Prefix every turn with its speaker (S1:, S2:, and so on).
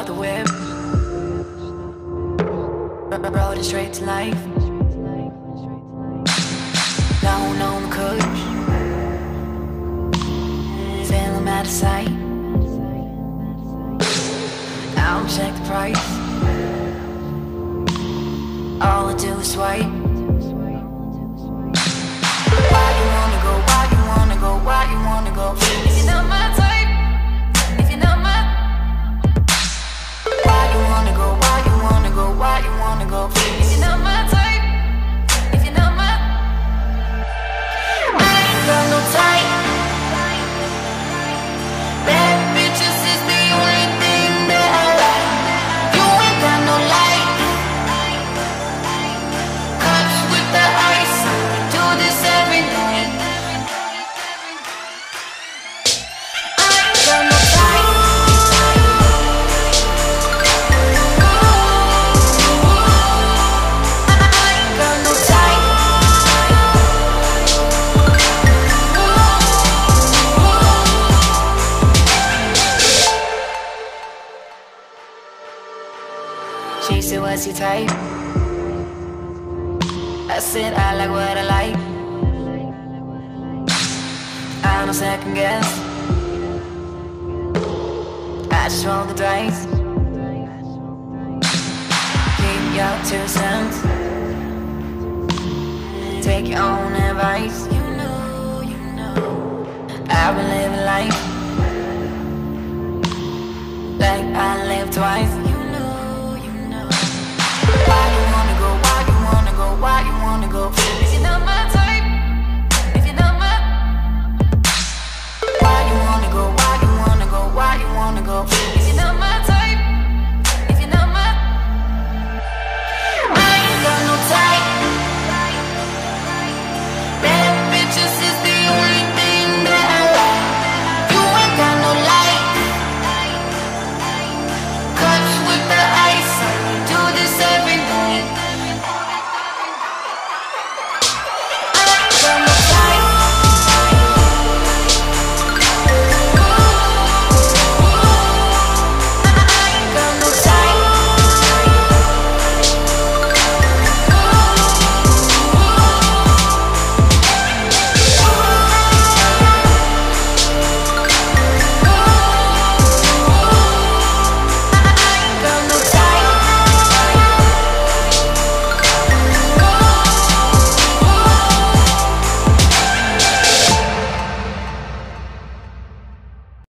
S1: start the whip, rode it straight to life. Down on the coach, feeling out of sight. I don't check the price, all I do is swipe. Why you wanna go, why you wanna go, why you wanna go? If you're not my type, if you're not my. Why you wanna go, why you wanna go, why you wanna go? If you're not my type, if you're not my. I ain't got no type. Bad bitches is the only thing that I like. You ain't got no light. Cups with the ice, we do this every night. I ain't got no type. I ain't got no type. She said, what's your type? I said, I like what I like. I don't second guess, I just roll the dice. Keep your 2 cents, take your own advice. You know I've been living life like I lived twice.